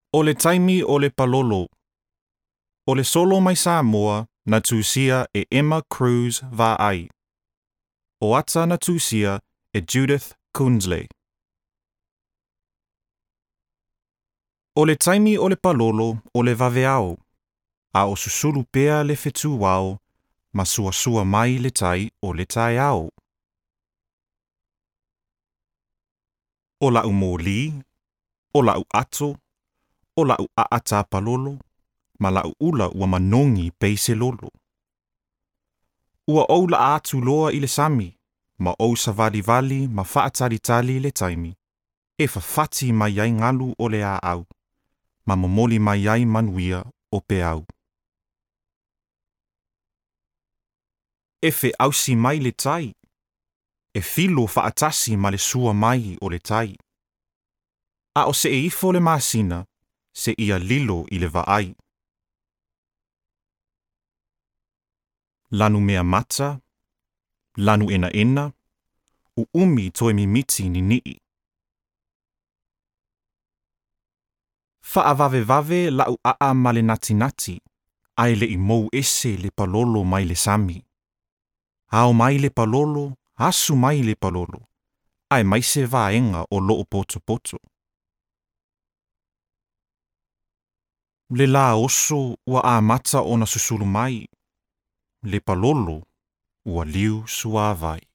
O le taimi o le palolo. O le solo mai Samoa na tūsia e Emma Cruz Va'ai. O ata na tūsia e Judith Kunzle. O le taimi o le palolo o le vaveao, a o susulu pea le whetūwao, ma suasua mai le tai o le tai ao. O lau mōli, o lau ato, o lau aata palolo, ma lau ula ua manongi peise lolo. Ua ou la atu loa i le sami, ma ou sa vali ma whaatalitali le taimi, e whawhati mai ai ngalu o le a au, ma momoli mai ai manuia o pe au. E whe ausi mai le tai, e filo whaatasi ma le sua mai o le tai. A o se e ifo le masina, se ia lilo i le vaai. Lanu mea mata, lanu ena, u umi toe mimiti ni nii. Whaavave lau aa ma le nati, ai le i mou ese le palolo mai le sami. Ao mai le palolo, asu mai le palolo, ai mai se vaenga o loo poto. Le la oso ua a mata ona susulu mai, le palolo ua liu suavai.